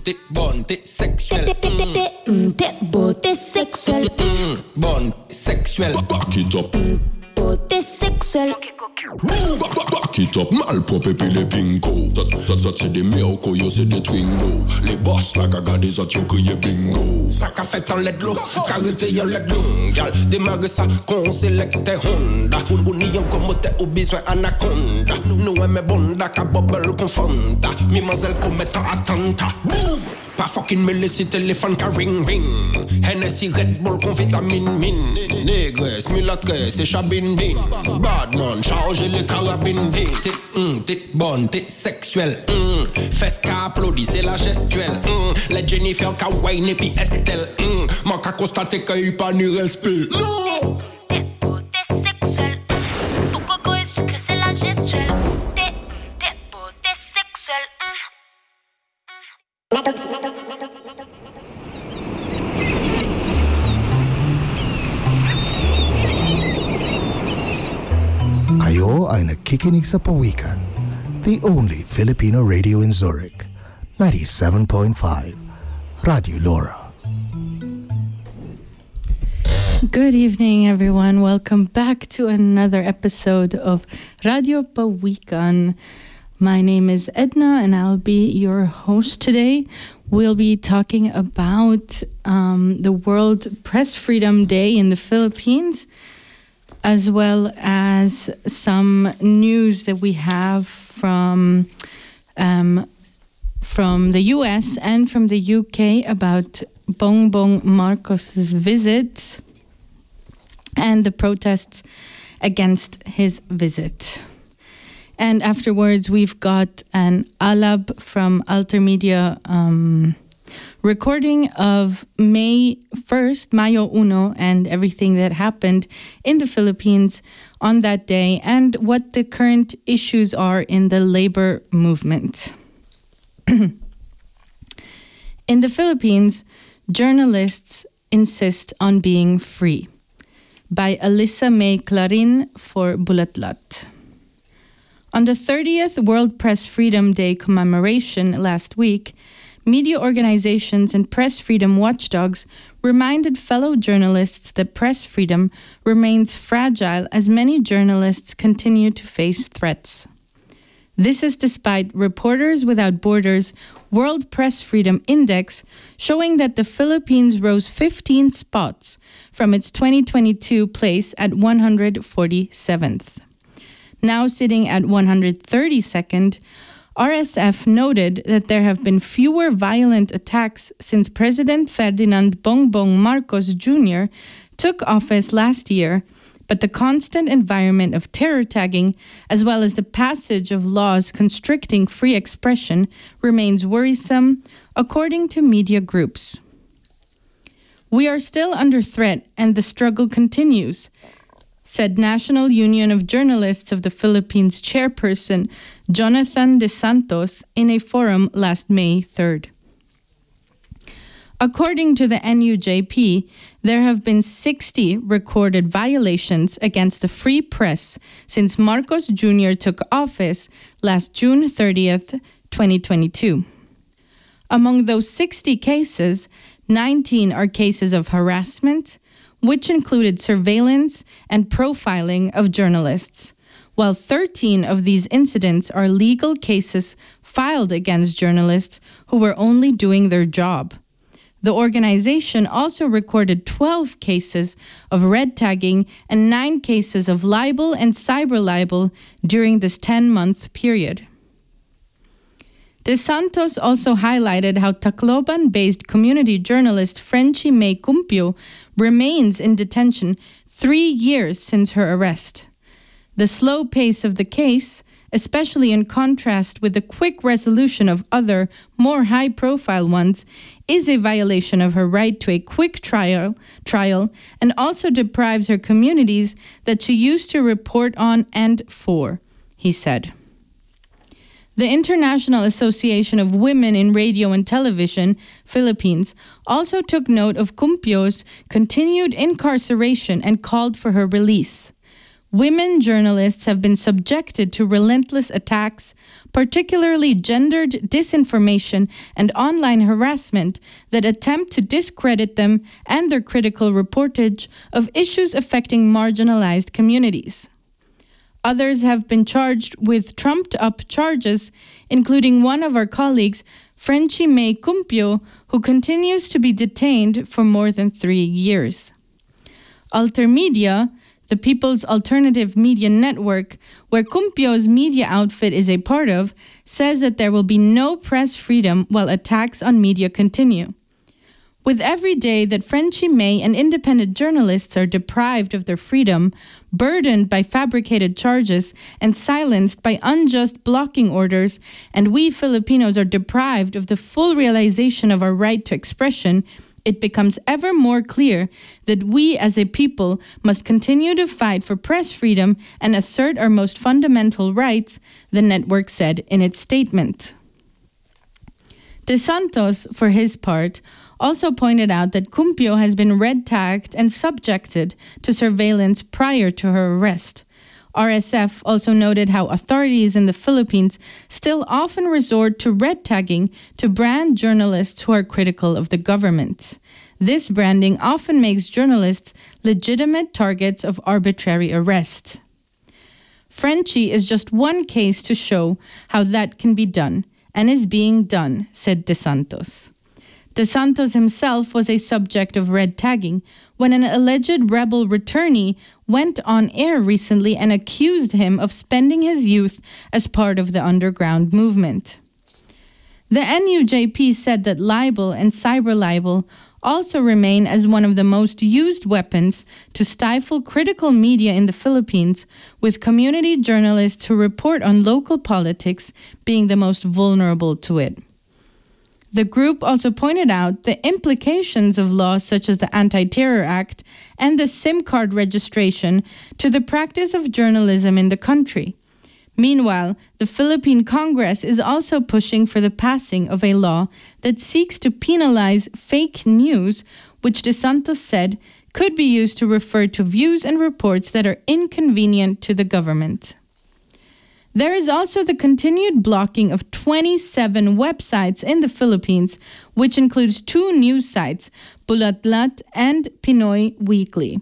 T'es bonne, t'es sexuelle. T'es beau, t'es sexuel. Bonne, sexuelle. Back it up. Beau, t'es sexuel. Back it up. Malpropre et puis les bingo. Ça c'est des mioko, yo c'est des twingo. Les boss la gaga des autres yo crié bingo. Ça qu'a fait en LED l'eau, carité en LED l'eau. Gal, démarre ça, qu'on sélecte Honda. Ou n'y en commote ou besoin anaconda. Nous aimons bonda, ka bubble confonda. Mimazelle commettant attentat. Pas fucking me laisser téléphone ka ring ring. Hennessy Red Bull con vitamine min. Négresse, mulâtresse et chabine bin. Badman, chargez les carabines bin. T'es bonne, t'es sexuelle. Fesse ka applaudit, c'est la gestuelle. Les Jennifer ka wine et puis Estelle. Man ka constater qu'il y a pas ni respect. Non! T'es beau, t'es sexuel. Ton coco est sucré, c'est la gestuelle. T'es beau, t'es sexuel. Kayo ay nakikinig sa Pawikan, the only Filipino radio in Zurich, 97.5, Radio Laura. Good evening, everyone. Welcome back to another episode of Radio Pawikan. My name is Edna, and I'll be your host today. We'll be talking about the World Press Freedom Day in the Philippines, as well as some news that we have from the US and from the UK about Bongbong Marcos's visit and the protests against his visit. And afterwards, we've got an alab from Altermedia recording of May 1st, Mayo Uno, and everything that happened in the Philippines on that day and what the current issues are in the labor movement. In the Philippines, journalists insist on being free. By Alyssa May Clarin for Bulatlat. On the 30th World Press Freedom Day commemoration last week, media organizations and press freedom watchdogs reminded fellow journalists that press freedom remains fragile as many journalists continue to face threats. This is despite Reporters Without Borders' World Press Freedom Index showing that the Philippines rose 15 spots from its 2022 place at 147th. Now sitting at 132nd, RSF noted that there have been fewer violent attacks since President Ferdinand Bongbong Marcos Jr. took office last year, but the constant environment of terror tagging, as well as the passage of laws constricting free expression, remains worrisome, according to media groups. We are still under threat and the struggle continues, said National Union of Journalists of the Philippines chairperson Jonathan De Santos in a forum last May 3rd. According to the NUJP, there have been 60 recorded violations against the free press since Marcos Jr. took office last June 30th, 2022. Among those 60 cases, 19 are cases of harassment, which included surveillance and profiling of journalists, while 13 of these incidents are legal cases filed against journalists who were only doing their job. The organization also recorded 12 cases of red tagging and 9 cases of libel and cyber libel during this 10-month period. De Santos also highlighted how Tacloban-based community journalist Frenchie May Cumpio remains in detention 3 years since her arrest. The slow pace of the case, especially in contrast with the quick resolution of other, more high-profile ones, is a violation of her right to a quick trial and also deprives her communities that she used to report on and for, he said. The International Association of Women in Radio and Television, Philippines, also took note of Cumpio's continued incarceration and called for her release. women journalists have been subjected to relentless attacks, particularly gendered disinformation and online harassment that attempt to discredit them and their critical reportage of issues affecting marginalized communities. Others have been charged with trumped-up charges, including one of our colleagues, Frenchie May Cumpio, who continues to be detained for more than 3 years. Altermedia, the People's Alternative Media Network, where Cumpio's media outfit is a part of, says that there will be no press freedom while attacks on media continue. With every day that Frenchie May and independent journalists are deprived of their freedom, burdened by fabricated charges, and silenced by unjust blocking orders, and we Filipinos are deprived of the full realization of our right to expression, it becomes ever more clear that we as a people must continue to fight for press freedom and assert our most fundamental rights, the network said in its statement. De Santos, for his part, also pointed out that Cumpio has been red-tagged and subjected to surveillance prior to her arrest. RSF also noted how authorities in the Philippines still often resort to red tagging to brand journalists who are critical of the government. This branding often makes journalists legitimate targets of arbitrary arrest. Frenchie is just one case to show how that can be done, and is being done, said De Santos. De Santos himself was a subject of red tagging when an alleged rebel returnee went on air recently and accused him of spending his youth as part of the underground movement. The NUJP said that libel and cyber libel also remain as one of the most used weapons to stifle critical media in the Philippines, with community journalists who report on local politics being the most vulnerable to it. The group also pointed out the implications of laws such as the Anti-Terror Act and the SIM card registration to the practice of journalism in the country. Meanwhile, the Philippine Congress is also pushing for the passing of a law that seeks to penalize fake news, which De Santos said could be used to refer to views and reports that are inconvenient to the government. There is also the continued blocking of 27 websites in the Philippines, which includes 2 news sites, Bulatlat and Pinoy Weekly.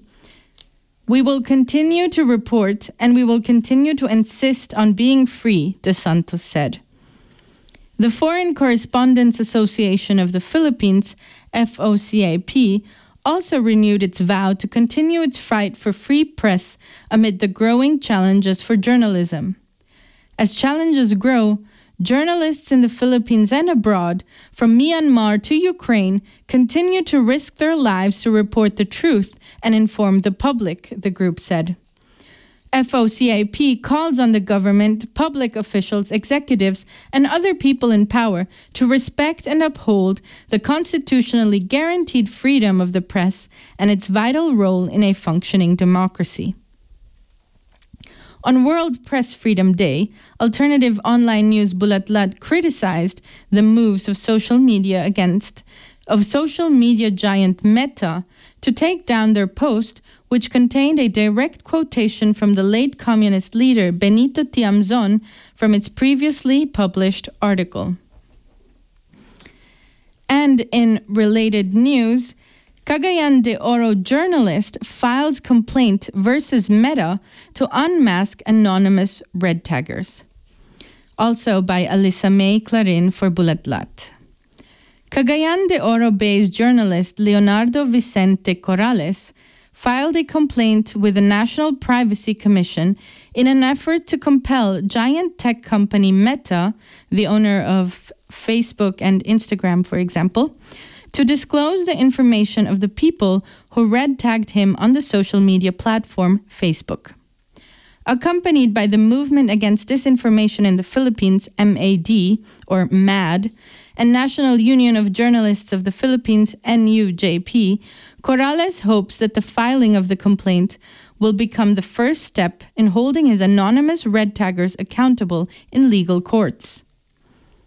We will continue to report and we will continue to insist on being free, De Santos said. The Foreign Correspondents Association of the Philippines, FOCAP, also renewed its vow to continue its fight for free press amid the growing challenges for journalism. As challenges grow, journalists in the Philippines and abroad, from Myanmar to Ukraine, continue to risk their lives to report the truth and inform the public, the group said. FOCAP calls on the government, public officials, executives, and other people in power to respect and uphold the constitutionally guaranteed freedom of the press and its vital role in a functioning democracy. On World Press Freedom Day, alternative online news Bulatlat criticized the moves of social media giant Meta to take down their post, which contained a direct quotation from the late communist leader Benito Tiamzon from its previously published article. And in related news, Cagayan de Oro journalist files complaint versus Meta to unmask anonymous red taggers. Also by Alisa May Clarin for Bulatlat. Cagayan de Oro-based journalist Leonardo Vicente Corrales filed a complaint with the National Privacy Commission in an effort to compel giant tech company Meta, the owner of Facebook and Instagram, for example, to disclose the information of the people who red-tagged him on the social media platform Facebook. Accompanied by the Movement Against Disinformation in the Philippines, MAD, or MAD, and National Union of Journalists of the Philippines, NUJP, Corrales hopes that the filing of the complaint will become the first step in holding his anonymous red taggers accountable in legal courts.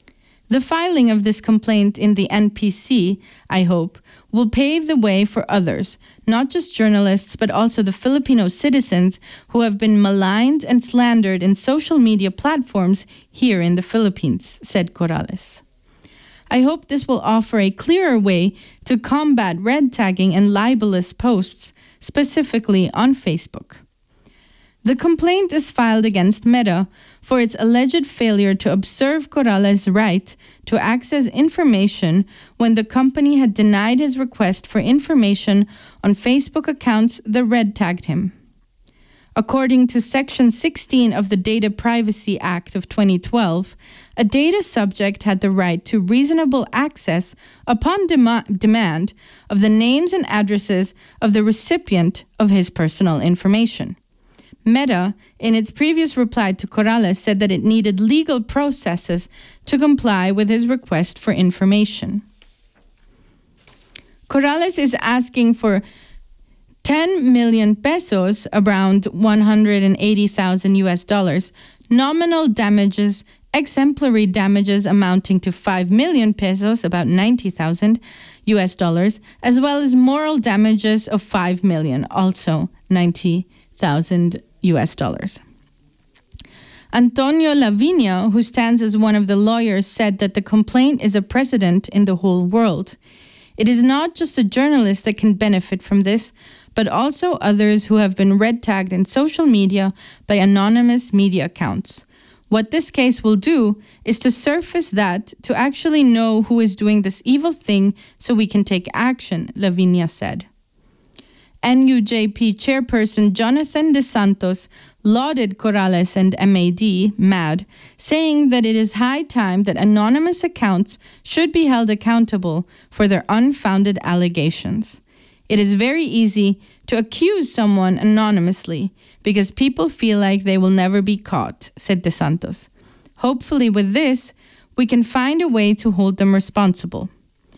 The filing of this complaint in the NPC, I hope, will pave the way for others, not just journalists, but also the Filipino citizens who have been maligned and slandered in social media platforms here in the Philippines, said Corrales. I hope this will offer a clearer way to combat red tagging and libelous posts, specifically on Facebook. The complaint is filed against Meta for its alleged failure to observe Corrales' right to access information when the company had denied his request for information on Facebook accounts that red tagged him. According to Section 16 of the Data Privacy Act of 2012, a data subject had the right to reasonable access upon demand of the names and addresses of the recipient of his personal information. Meta, in its previous reply to Corrales, said that it needed legal processes to comply with his request for information. Corrales is asking for 10 million pesos, around 180,000 US dollars, nominal damages, exemplary damages amounting to 5 million pesos, about 90,000 US dollars, as well as moral damages of 5 million, also 90,000 US dollars. Antonio Lavinia, who stands as one of the lawyers, said that the complaint is a precedent in the whole world. It is not just the journalists that can benefit from this, but also others who have been red tagged in social media by anonymous media accounts. What this case will do is to surface that, to actually know who is doing this evil thing so we can take action, Lavinia said. NUJP chairperson Jonathan De Santos lauded Corrales and MAD, saying that it is high time that anonymous accounts should be held accountable for their unfounded allegations. It is very easy to accuse someone anonymously because people feel like they will never be caught, said De Santos. Hopefully with this, we can find a way to hold them responsible.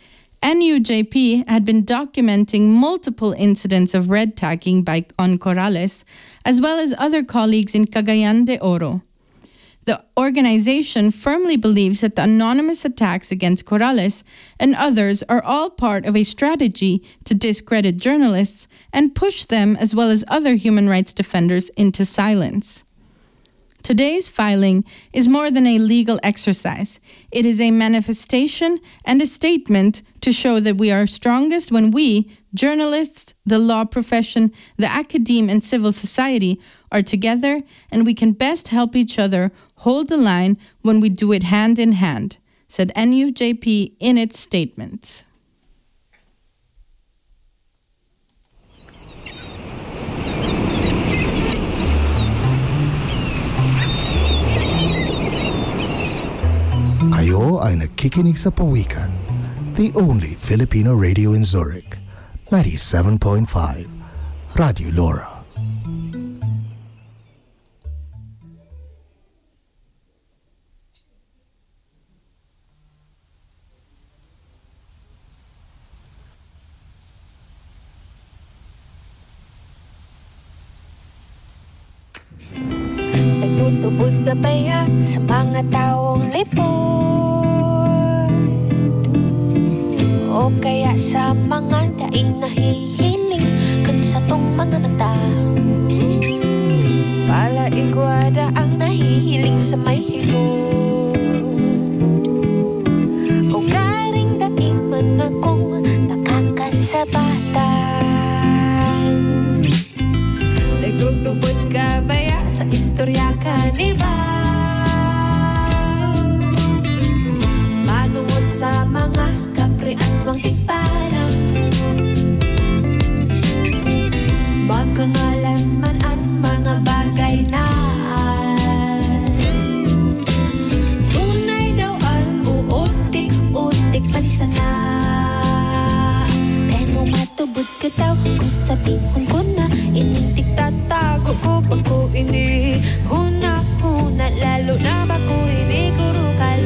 NUJP had been documenting multiple incidents of red tagging on Corrales, as well as other colleagues in Cagayan de Oro. The organization firmly believes that the anonymous attacks against Corrales and others are all part of a strategy to discredit journalists and push them, as well as other human rights defenders, into silence. Today's filing is more than a legal exercise. It is a manifestation and a statement to show that we are strongest when we, journalists, the law profession, the academe, and civil society are together, and we can best help each other hold the line when we do it hand in hand, said NUJP in its statement. Kayo ay nakikinig sa Pawikan, the only Filipino radio in Zurich, 97.5, Radio Laura. Nagtutubod ka ba yan sa mga taong lipod? O kaya sa mga daing nahihiling kan sa tong mga mata? Pala igwada ang nahihiling sa may higod. O garing daiman akong nakakasabatan. Nagtutubod ka ba yan sa istorya kaniba? Manungod sa mga kapriaswang tikbalang, magkangalas man ang mga bagay na tunay daw ang uutik-utik panisana. Pero matubod ka daw kung sabihin ko na initik tatago ko pag ko ini huna-huna, lalo na ba ko hindi kuro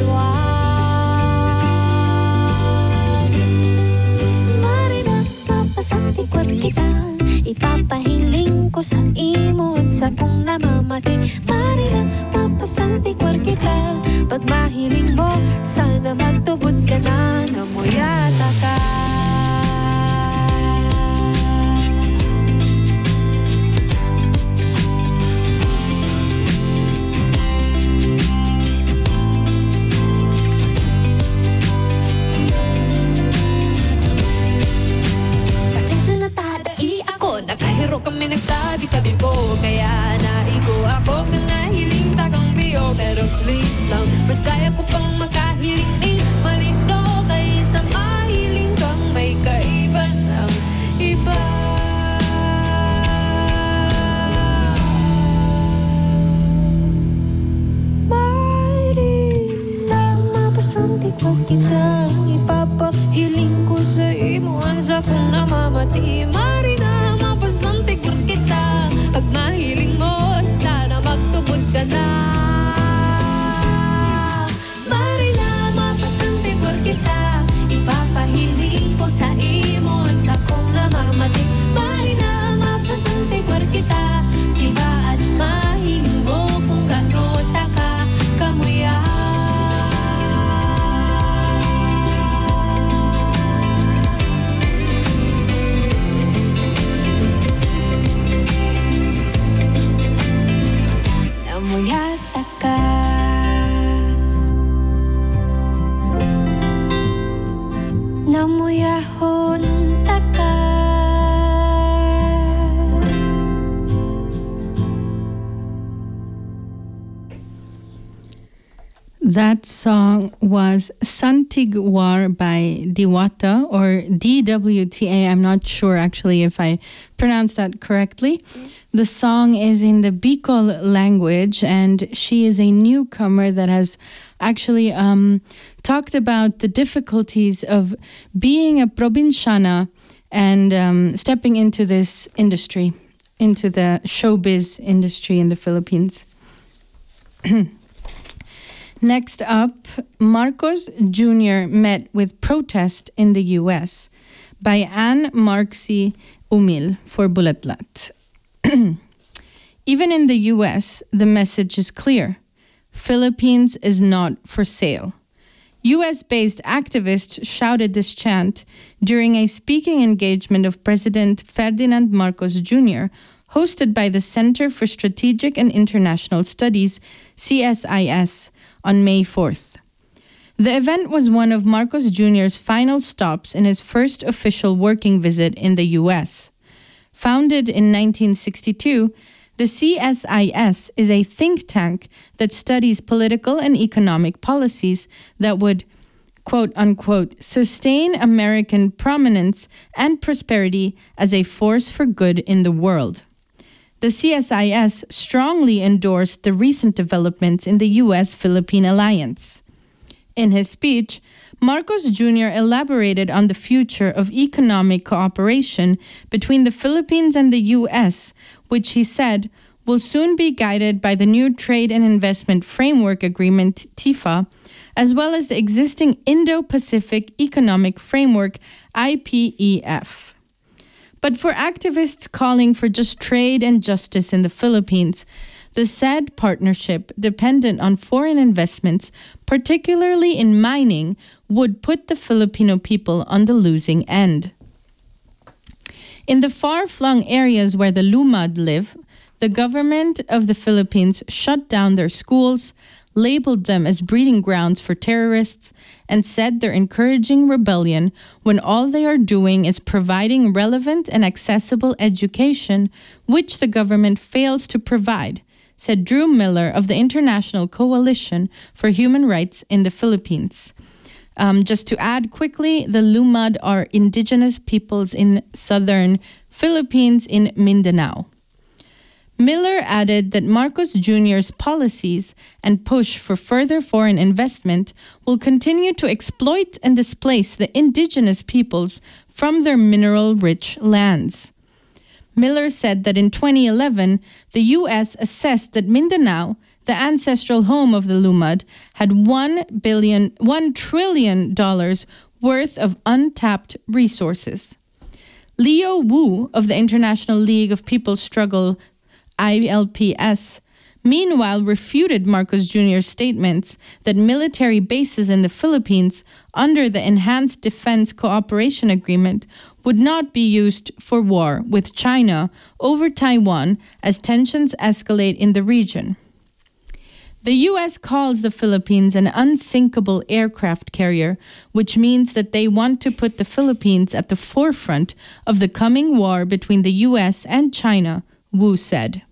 kalwag. Marina, mapasanti kwar kita, ipapahiling ko sa imo at sa kong namamati. Marina, mapasanti kwar kita, pag mahiling mo sana ka na, namuyata ka. Nakahiro kami nagtabi-tabi po, kaya naigo ako ka nahiling tagang biyo. Pero please lang, mas kaya ko pang makahiling ni malino kaysa mahiling kang may kaiba ng iba. Mayroon lang mapasanti ko kita, ipapahiling ko sa imuan sa kung namamati. Santik kita, pag mahiling mo, sana magtubod ka na. Mari na mapasantik kita, ipapahiling ko sa imo at sa kong namamati. Mari na mapasantik kita, diba at mahiling mo kung gano'n ka kamuya. Namuyata ka, namuyahon ka. That song was Santigwar by Diwata, or DWTA. I'm not sure actually if I pronounced that correctly. The song is in the Bicol language, and she is a newcomer that has actually talked about the difficulties of being a provinciana and stepping into this industry, into the showbiz industry in the Philippines. Next up, Marcos Jr. met with protest in the U.S. by Anne Marxie Umil for Bulatlat. Even in the U.S., the message is clear. Philippines is not for sale. U.S.-based activists shouted this chant during a speaking engagement of President Ferdinand Marcos Jr., hosted by the Center for Strategic and International Studies, CSIS, on May 4th. The event was one of Marcos Jr.'s final stops in his first official working visit in the U.S. Founded in 1962, the CSIS is a think tank that studies political and economic policies that would, quote unquote, sustain American prominence and prosperity as a force for good in the world. The CSIS strongly endorsed the recent developments in the U.S.-Philippine alliance. In his speech, Marcos Jr. elaborated on the future of economic cooperation between the Philippines and the U.S., which he said will soon be guided by the new Trade and Investment Framework Agreement, TIFA, as well as the existing Indo-Pacific Economic Framework, IPEF. But for activists calling for just trade and justice in the Philippines, the said partnership, dependent on foreign investments, particularly in mining, would put the Filipino people on the losing end. In the far-flung areas where the Lumad live, the government of the Philippines shut down their schools, labeled them as breeding grounds for terrorists, and said they're encouraging rebellion when all they are doing is providing relevant and accessible education, which the government fails to provide, said Drew Miller of the International Coalition for Human Rights in the Philippines. Just to add quickly, the Lumad are indigenous peoples in southern Philippines in Mindanao. Miller added that Marcos Jr.'s policies and push for further foreign investment will continue to exploit and displace the indigenous peoples from their mineral-rich lands. Miller said that in 2011, the U.S. assessed that Mindanao, the ancestral home of the Lumad, had $1 trillion worth of untapped resources. Leo Wu of the International League of People's Struggle, ILPS, meanwhile refuted Marcos Jr.'s statements that military bases in the Philippines under the Enhanced Defense Cooperation Agreement would not be used for war with China over Taiwan as tensions escalate in the region. The U.S. calls the Philippines an unsinkable aircraft carrier, which means that they want to put the Philippines at the forefront of the coming war between the U.S. and China, Wu said.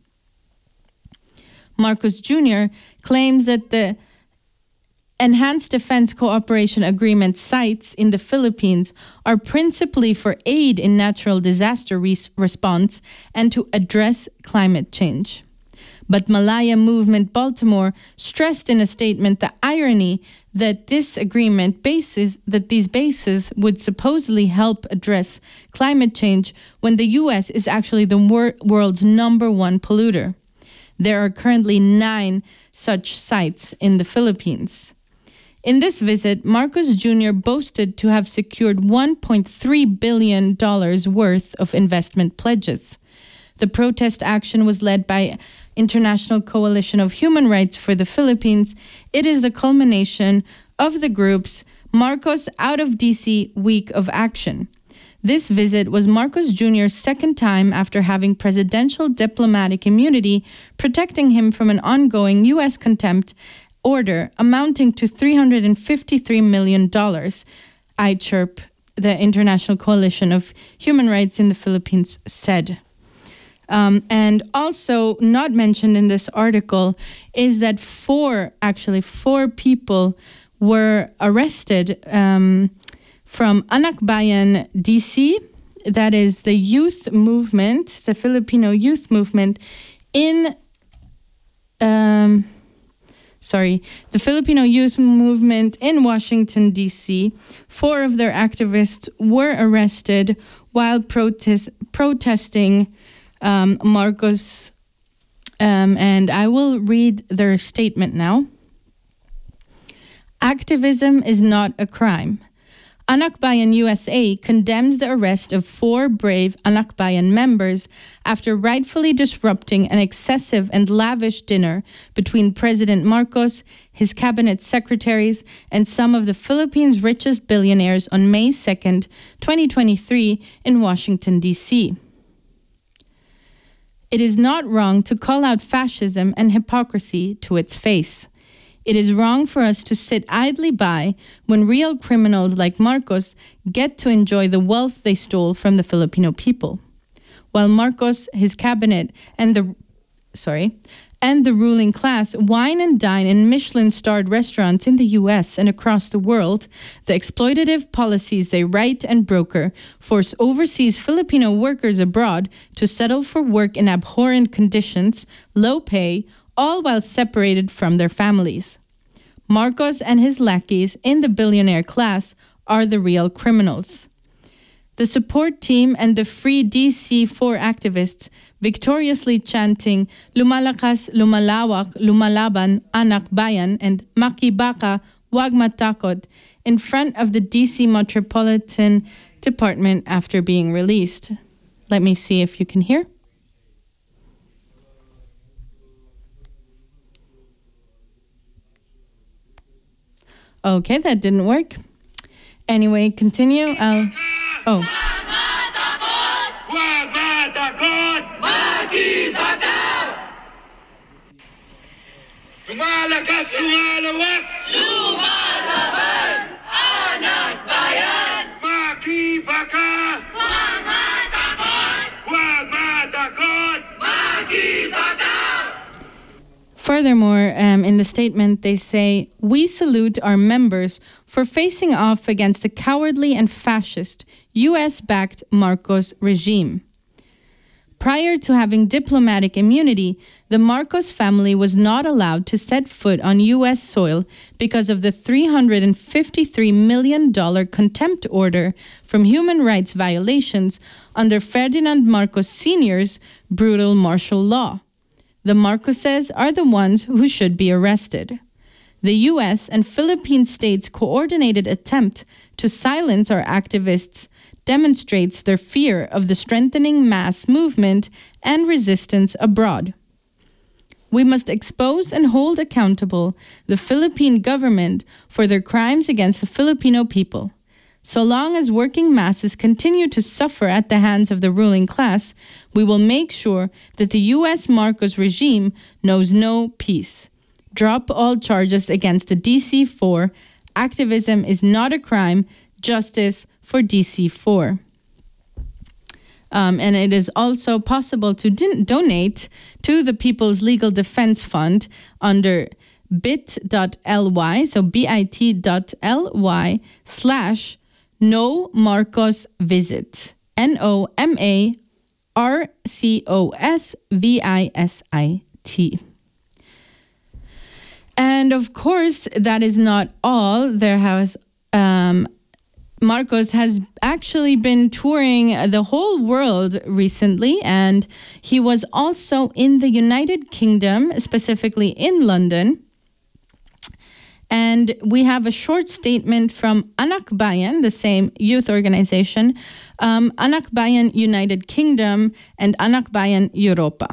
Marcos Jr. claims that the Enhanced Defense Cooperation Agreement sites in the Philippines are principally for aid in natural disaster response and to address climate change. But Malaya Movement Baltimore stressed in a statement the irony that this agreement these bases would supposedly help address climate change when the U.S. is actually the world's #1 polluter. There are currently 9 such sites in the Philippines. In this visit, Marcos Jr. boasted to have secured $1.3 billion worth of investment pledges. The protest action was led by International Coalition of Human Rights for the Philippines. It is the culmination of the group's Marcos Out of DC Week of Action. This visit was Marcos Jr.'s second time after having presidential diplomatic immunity, protecting him from an ongoing U.S. contempt order amounting to $353 million, ICHRP, the International Coalition of Human Rights in the Philippines, said. And also not mentioned in this article is that 4 people were arrested from Anak Bayan DC, that is the youth movement, the Filipino youth movement the Filipino youth movement in Washington, D.C. 4 of their activists were arrested while protesting Marcos, and I will read their statement now. Activism is not a crime. Anak Bayan USA condemns the arrest of 4 brave Anak Bayan members after rightfully disrupting an excessive and lavish dinner between President Marcos, his cabinet secretaries, and some of the Philippines' richest billionaires on May 2nd, 2023 in Washington, D.C. It is not wrong to call out fascism and hypocrisy to its face. It is wrong for us to sit idly by when real criminals like Marcos get to enjoy the wealth they stole from the Filipino people. While Marcos, his cabinet, and the ruling class wine and dine in Michelin-starred restaurants in the U.S. and across the world, the exploitative policies they write and broker force overseas Filipino workers abroad to settle for work in abhorrent conditions, low pay, all while separated from their families. Marcos and his lackeys in the billionaire class are the real criminals. The support team and the Free DC4 activists victoriously chanting Lumalakas, Lumalawak, Lumalaban, Anak Bayan and Makibaka, Wag Matakot in front of the DC Metropolitan Department after being released. Let me see if you can hear. Okay, that didn't work. Anyway, continue. Lumalakas, lumalawak, lumalaban, Anak Bayan, makibaka, huwag matakot, makibaka. Furthermore, in the statement, they say, "We salute our members for facing off against the cowardly and fascist U.S.-backed Marcos regime." Prior to having diplomatic immunity, the Marcos family was not allowed to set foot on U.S. soil because of the $353 million contempt order from human rights violations under Ferdinand Marcos Sr.'s brutal martial law. The Marcoses are the ones who should be arrested. The U.S. and Philippine states' coordinated attempt to silence our activists demonstrates their fear of the strengthening mass movement and resistance abroad. We must expose and hold accountable the Philippine government for their crimes against the Filipino people. So long as working masses continue to suffer at the hands of the ruling class, we will make sure that the U.S. Marcos regime knows no peace. Drop all charges against the DC-4. Activism is not a crime. Justice for DC-4. And it is also possible to donate to the People's Legal Defense Fund under bit.ly, so bit.ly/No Marcos Visit. NOMARCOSVISIT. And of course, that is not all. Marcos has actually been touring the whole world recently, and he was also in the United Kingdom, specifically in London. And we have a short statement from Anak Bayan, the same youth organization, Anak Bayan United Kingdom and Anak Bayan Europa.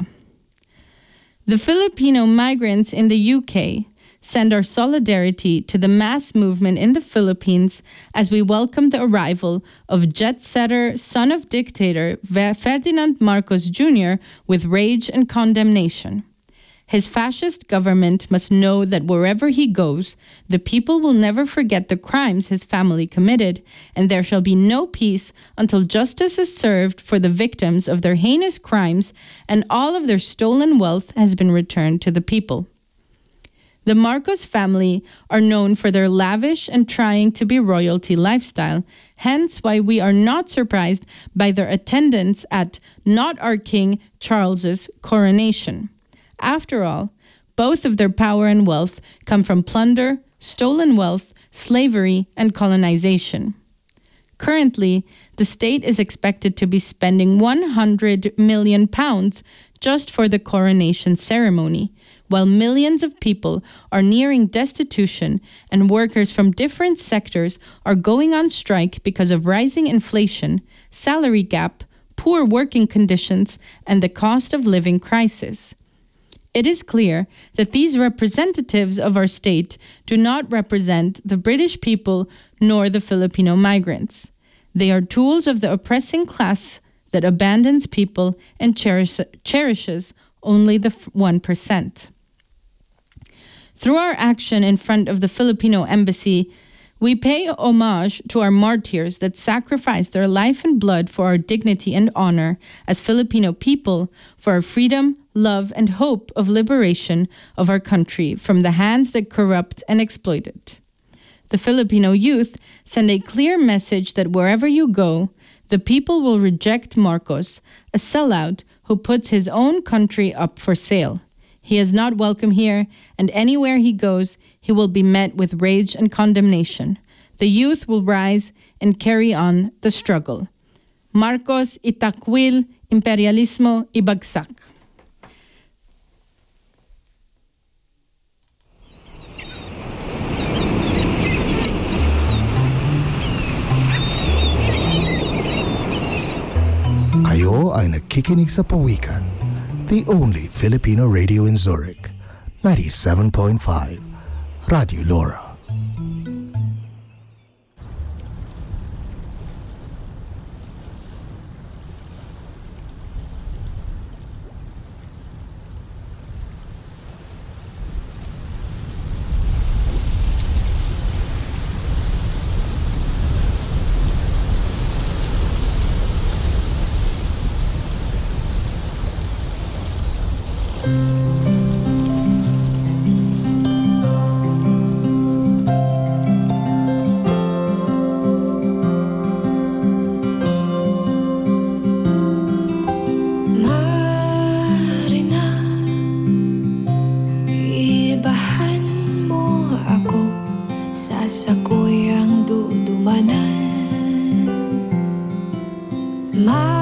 The Filipino migrants in the UK send our solidarity to the mass movement in the Philippines as we welcome the arrival of jet-setter, son of dictator Ferdinand Marcos Jr. with rage and condemnation. His fascist government must know that wherever he goes, the people will never forget the crimes his family committed, and there shall be no peace until justice is served for the victims of their heinous crimes and all of their stolen wealth has been returned to the people. The Marcos family are known for their lavish and trying to be royalty lifestyle, hence why we are not surprised by their attendance at Not Our King Charles's coronation. After all, both of their power and wealth come from plunder, stolen wealth, slavery, and colonization. Currently, the state is expected to be spending £100 million just for the coronation ceremony, while millions of people are nearing destitution and workers from different sectors are going on strike because of rising inflation, salary gap, poor working conditions, and the cost of living crisis. It is clear that these representatives of our state do not represent the British people nor the Filipino migrants. They are tools of the oppressing class that abandons people and cherishes only the 1%. Through our action in front of the Filipino embassy, we pay homage to our martyrs that sacrificed their life and blood for our dignity and honor as Filipino people, for our freedom, love, and hope of liberation of our country from the hands that corrupt and exploit it. The Filipino youth send a clear message that wherever you go, the people will reject Marcos, a sellout who puts his own country up for sale. He is not welcome here, and anywhere he goes, he will be met with rage and condemnation. The youth will rise and carry on the struggle. Marcos itakwil, imperialismo ibagsak. Kayo ay nakikinig sa Pawikan, the only Filipino radio in Zurich, 97.5, Radio Laura. Sasakuyang dudumanan.